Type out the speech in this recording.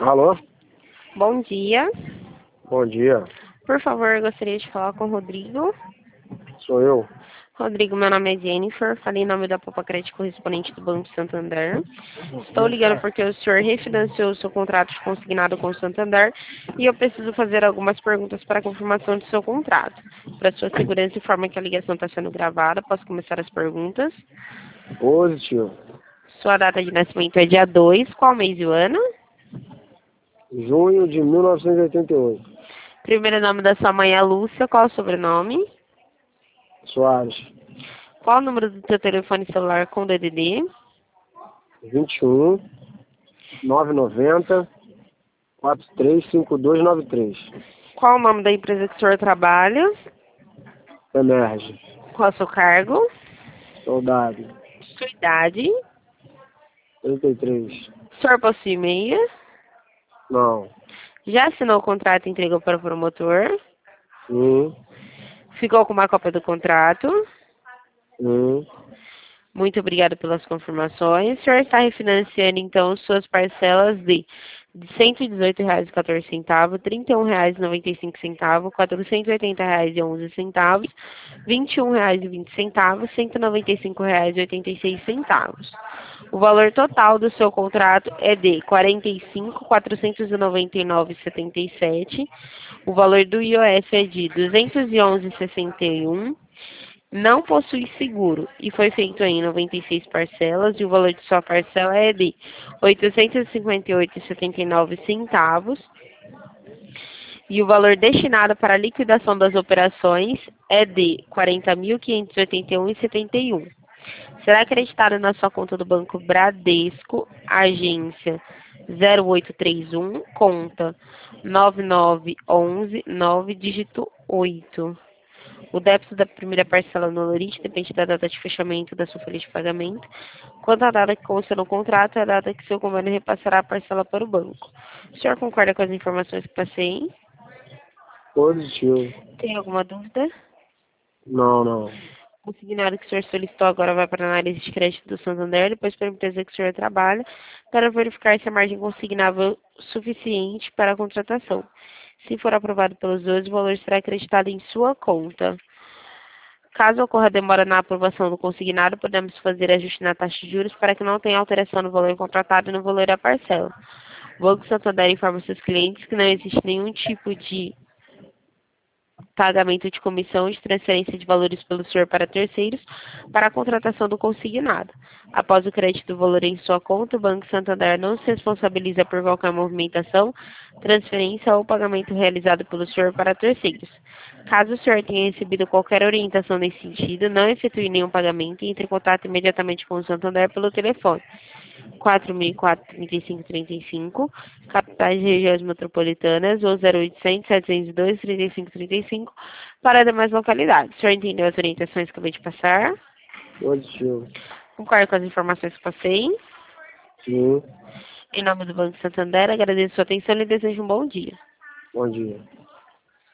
Alô? Bom dia. Bom dia. Por favor, eu gostaria de falar com o Rodrigo. Sou eu. Rodrigo, meu nome é Jennifer. Falei em nome da Popa Crédito correspondente do Banco Santander. Estou ligando porque o senhor refinanciou o seu contrato de consignado com o Santander e eu preciso fazer algumas perguntas para a confirmação do seu contrato. Para sua segurança, informa que a ligação está sendo gravada. Posso começar as perguntas? Positivo. Sua data de nascimento é dia 2. Qual mês e o ano? Junho de 1988. Primeiro nome da sua mãe é Lúcia. Qual o sobrenome? Soares. Qual o número do seu telefone celular com DDD? 21 990 435293. Qual o nome da empresa que o senhor trabalha? Emerge. Qual é o seu cargo? Soldado. Sua idade? 33. O senhor possui e-mail? Não. Já assinou o contrato e entregou para o promotor? Sim. Ficou com uma cópia do contrato? Sim. Muito obrigado pelas confirmações. O senhor está refinanciando, então, suas parcelas de R$ 118,14, R$ 31,95, R$ 480,11, R$ 21,20, R$ 195,86. O valor total do seu contrato é de R$ 45.499,77. O valor do IOF é de R$ 211,61. Não possui seguro e foi feito em 96 parcelas e o valor de sua parcela é de R$ 858,79 e o valor destinado para a liquidação das operações é de R$ 40.581,71. Será acreditado na sua conta do Banco Bradesco, agência 0831, conta 99119, dígito 8. O débito da primeira parcela no limite depende da data de fechamento da sua folha de pagamento. Quanto à data que consta no contrato, é a data que seu convênio repassará a parcela para o banco. O senhor concorda com as informações que passei? Positivo. Tem alguma dúvida? Não. O consignado que o senhor solicitou agora vai para a análise de crédito do Santander, depois para a empresa que o senhor trabalha, para verificar se a margem consignável é suficiente para a contratação. Se for aprovado pelos dois, o valor será acreditado em sua conta. Caso ocorra demora na aprovação do consignado, podemos fazer ajuste na taxa de juros para que não tenha alteração no valor contratado e no valor da parcela. O Banco Santander informa seus clientes que não existe nenhum tipo de pagamento de comissão de transferência de valores pelo senhor para terceiros para a contratação do consignado. Após o crédito do valor em sua conta, o Banco Santander não se responsabiliza por qualquer movimentação, transferência ou pagamento realizado pelo senhor para terceiros. Caso o senhor tenha recebido qualquer orientação nesse sentido, não efetue nenhum pagamento e entre em contato imediatamente com o Santander pelo telefone 4004-3535, capitais e regiões metropolitanas, ou 0800-702-3535, para demais localidades. O senhor entendeu as orientações que eu acabei de passar? Positivo. Concordo com as informações que passei? Sim. Em nome do Banco Santander, agradeço a sua atenção e desejo um bom dia. Bom dia.